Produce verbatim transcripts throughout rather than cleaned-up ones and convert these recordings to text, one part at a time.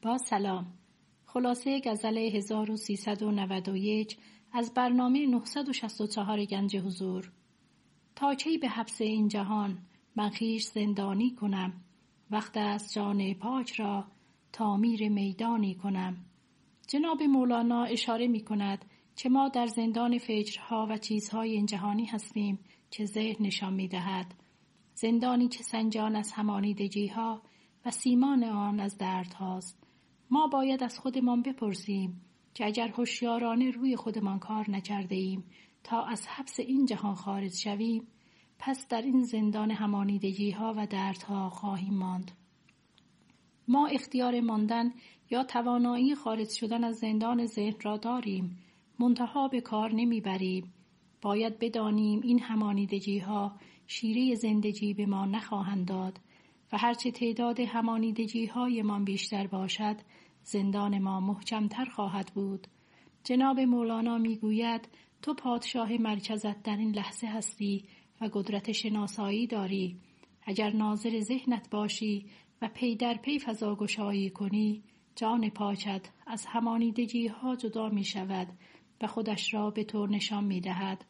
با سلام. خلاصه غزل هزار و سیصد و نود و یک از برنامه نهصد و شصت و چهار گنج حضور. تا کی به حبس این جهان من خویش زندانی کنم، وقت است جان پاک را تعمیر میدانی کنم. جناب مولانا اشاره می کند که ما در زندان فکرها و چیزهای این جهانی هستیم که ذهن نشان می دهد. زندانی که سنجان از همانیدگی‌ها و سیمان آن از دردهاست. ما باید از خودمان بپرسیم که اگر هوشیارانه روی خودمان کار نکرده ایم تا از حبس این جهان خارج شویم، پس در این زندان همانیدگی‌ها و دردها خواهیم ماند. ما اختیار ماندن یا توانایی خارج شدن از زندان ذهن را داریم، منتها به کار نمیبریم. باید بدانیم این همانیدگی‌ها شیره زندگی به ما نخواهند داد و هرچه تعداد همانیدگی‌های ما بیشتر باشد، زندان ما محکم‌تر خواهد بود. جناب مولانا میگوید تو پادشاه مرکزت در این لحظه هستی و قدرت شناسایی داری. اگر ناظر ذهنت باشی و پی در پی فضاگشایی کنی، جان پاکت از همانیدگی‌ها جدا می شود و خودش را به تو نشان می دهد.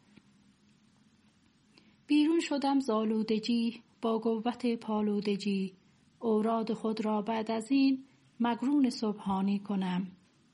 بیرون شدم زالودگی با قوت پالودگی، اوراد خود را بعد از این مقرون سبحانی کنم.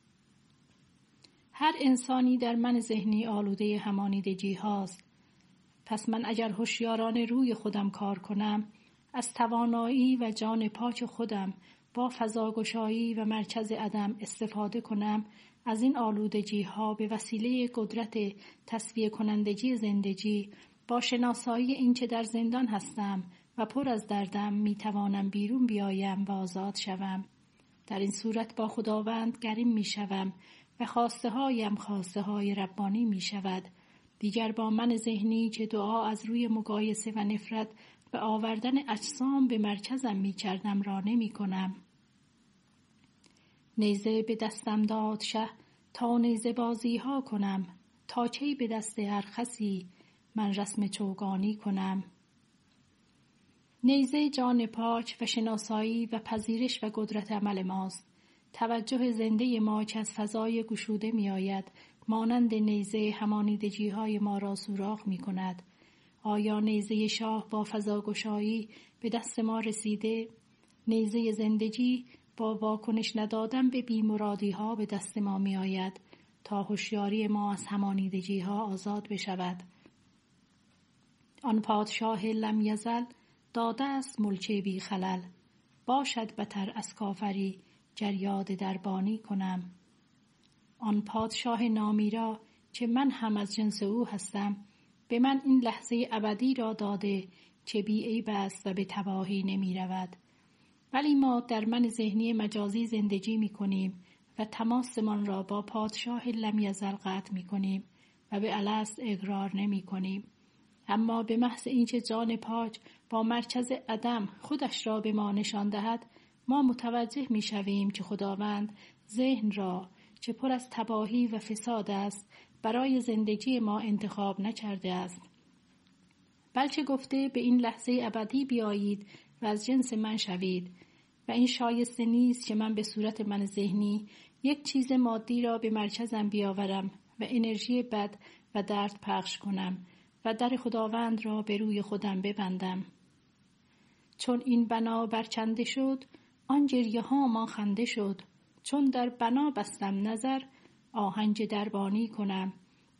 هر انسانی در من ذهنی آلوده همانیدگی هاست. پس من اگر هوشیارانه روی خودم کار کنم، از توانایی و جان پاک خودم با فضاگشایی و مرکز عدم استفاده کنم، از این آلودگی ها به وسیله قدرت تصفیه کنندگی زندگی با شناسایی این که در زندان هستم و پر از دردم می توانم بیرون بیایم و آزاد شوم. در این صورت با خداوند گریم می شوم و خواسته هایم خواسته های ربانی می شود. دیگر با من ذهنی که دعا از روی مقایسه و نفرت و آوردن اجسام به مرکزم می کردم را نمی کنم. نیزه به دستم داد شه تا نیزه بازی ها کنم، تا کی به دست هر خسی من رسم چوگانی کنم. نیزه جان پاک و شناسایی و پذیرش و قدرت عمل ماست. توجه زنده ما که از فضای گشوده می آید، مانند نیزه همانیدگی های ما را سوراخ می کند. آیا نیزه شاه با فضاگشایی به دست ما رسیده؟ نیزه زندگی با واکنش ندادن به بیمرادی ها به دست ما می آید تا هوشیاری ما از همانیدگی ها آزاد بشود. آن پادشاه لم یزل داده است ملک بی خلل، باشد بتر از کافری جریاد دربانی کنم. آن پادشاه نامیرا که من هم از جنس او هستم، به من این لحظه ابدی را داده که بی عیب است و به تباهی نمی رود. ولی ما در من ذهنی مجازی زندگی می کنیم و تماسمان را با پادشاه لم یزل قطع می کنیم و به الست اقرار نمی کنیم. اما به محض اینکه جان پاک با مرکز عدم خودش را به ما نشان دهد، ما متوجه می شویم که خداوند ذهن را که پر از تباهی و فساد است برای زندگی ما انتخاب نکرده است، بلکه گفته به این لحظه ابدی بیایید و از جنس من شوید و این شایسته نیست که من به صورت من ذهنی یک چیز مادی را به مرکزم بیاورم و انرژی بد و درد پخش کنم و در خداوند را به روی خودم ببندم. چون این بنا برکنده شد، آن جریه ها ما خنده شد. چون در بنا بستم نظر، آهنج دربانی کنم.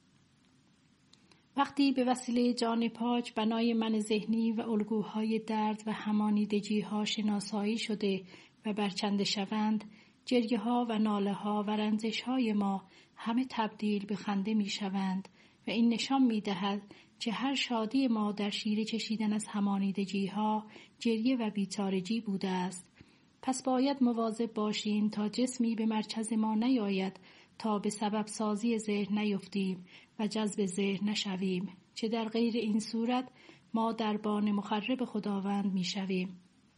وقتی به وسیله جان پاک بنای من ذهنی و الگوهای درد و همانیدگی ها شناسایی شده و برکنده شوند، جریه ها و ناله ها و رنجش های ما همه تبدیل به خنده می شوند و این نشان می دهد که هر شادی ما در شیره کشیدن از همانیدگی ها جریه و بیچارگی بوده است. پس باید مواظب باشیم تا جسمی به مرکز ما نیاید، تا به سبب سازی ذهن نیفتیم و جذب ذهن نشویم، که در غیر این صورت ما دربان مخرب خداوند می شویم.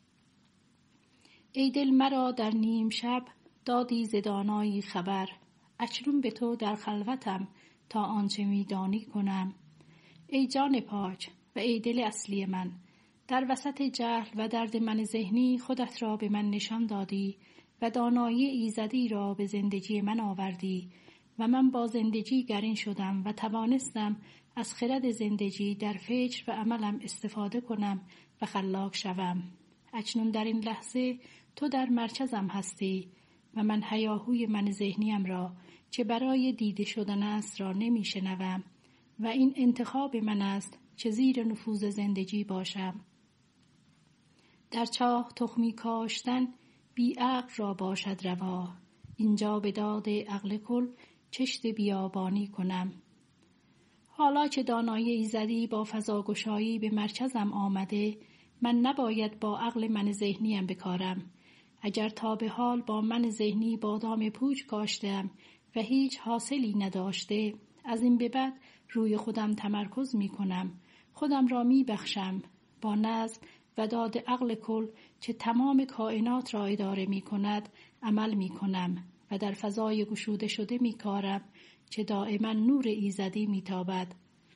ای دل مرا در نیم شب دادی ز دانایی خبر، اکنون به تو در خلوتم تا آنچه می دانی کنم. ای جان پاک و ای دل اصلی من، در وسط جهل و درد من ذهنی خودت را به من نشان دادی و دانایی ایزدی را به زندگی من آوردی و من با زندگی گرین شدم و توانستم از خرد زندگی در فکر و عملم استفاده کنم و خلاق شوم. اکنون در این لحظه تو در مرکزم هستی و من هیاهوی من ذهنیم را چه برای دیده شدن است را نمی شنوم و این انتخاب من است چه زیر نفوذ زندگی باشم. در چاه تخمی کاشتن بی عقل را باشد روا، اینجا به داد عقل کل چشت بیابانی کنم. حالا که دانایی ایزدی با فضاگشایی به مرکزم آمده، من نباید با عقل من ذهنیم بکارم. اگر تا به حال با من ذهنی بادام پوچ کاشتم و هیچ حاصلی نداشته، از این به بعد روی خودم تمرکز می کنم، خودم را می بخشم، با نظم و داد عقل کل که تمام کائنات را اداره می کند عمل می کنم و در فضای گشوده شده می کارم که دائما نور ایزدی می تابد.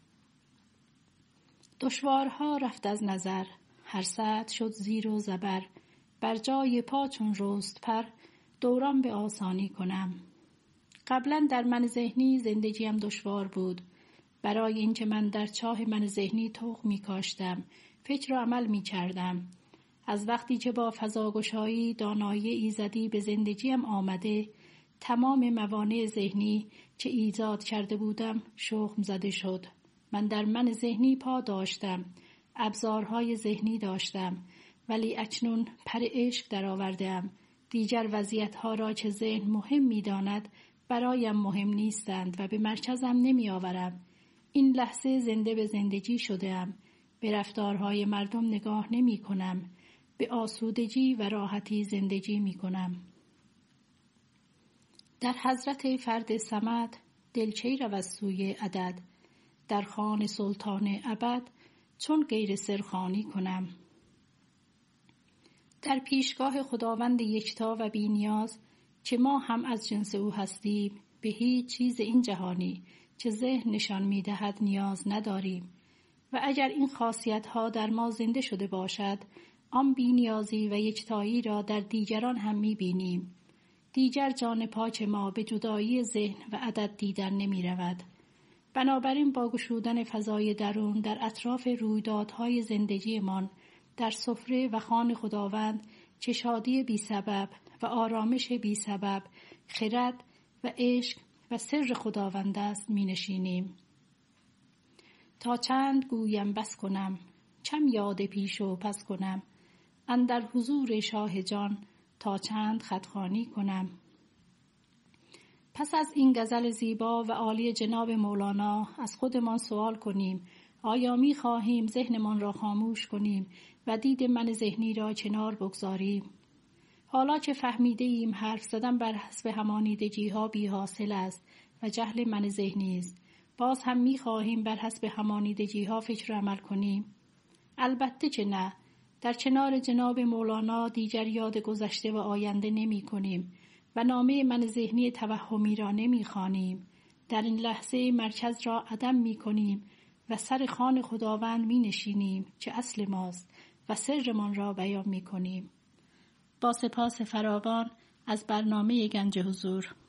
دشوارها رفت از نظر، هر ساعت شد زیر و زبر، بر جای پا چون رست پر، دوران به آسانی کنم. قبلا در من ذهنی زندگیم دشوار بود، برای اینکه من در چاه من ذهنی تخم می کاشتم، فکر و عمل می کردم. از وقتی که با فضاگشایی دانایی ایزدی به زندگیم آمده، تمام موانع ذهنی که ایجاد کرده بودم شخم زده شد. من در من ذهنی پا داشتم، ابزارهای ذهنی داشتم، ولی اکنون پر عشق در آوردم. دیگر وضعیتها را که ذهن مهم می داند برایم مهم نیستند و به مرکزم نمی آورم. این لحظه زنده به زندگی شدم. به رفتارهای مردم نگاه نمی کنم. به آسودگی و راحتی زندگی می کنم. در حضرت فرد صمد دلچه رود سوی عدد، در خان سلطان ابد چون غیر سرخانی کنم. در پیشگاه خداوند یکتا و بی نیاز که ما هم از جنس او هستیم، به هیچ چیز این جهانی که ذهن نشان می دهد نیاز نداریم و اگر این خاصیت ها در ما زنده شده باشد، آن بی نیازی و یکتایی را در دیگران هم می بینیم. دیگر جان پاک ما به جدایی ذهن و عدد دیدن نمی رود. بنابراین با گشودن فضای درون در اطراف رویدادهای زندگیمان، در سفره و خوان خداوند چه شادی بی سبب و آرامش بی سبب، خرد و عشق و سر خداوند است می نشینیم. تا چند گویم بس کنم، چم یاد پیش و پس کنم، اندر حضور شاه جان تا چند خطخوانی کنم. پس از این غزل زیبا و عالی جناب مولانا از خودمان سوال کنیم: آیا می خواهیم ذهنمان را خاموش کنیم و دید من ذهنی را کنار بگذاریم؟ حالا که فهمیده ایم حرف زدن بر حسب همانیدگی ها بی حاصل است و جهل من ذهنی است، باز هم می خواهیم بر حسب همانیدگی ها فکر و عمل کنیم؟ البته که نه. در کنار جناب مولانا دیگر یاد گذشته و آینده نمی کنیم و نامه من ذهنی توهمی را نمی خوانیم. در این لحظه مرکز را عدم می کنیم و سر خوان خداوند می نشینیم که اصل ماست و سرمان را بیان می کنیم. با سپاس فراوان از برنامه گنج حضور.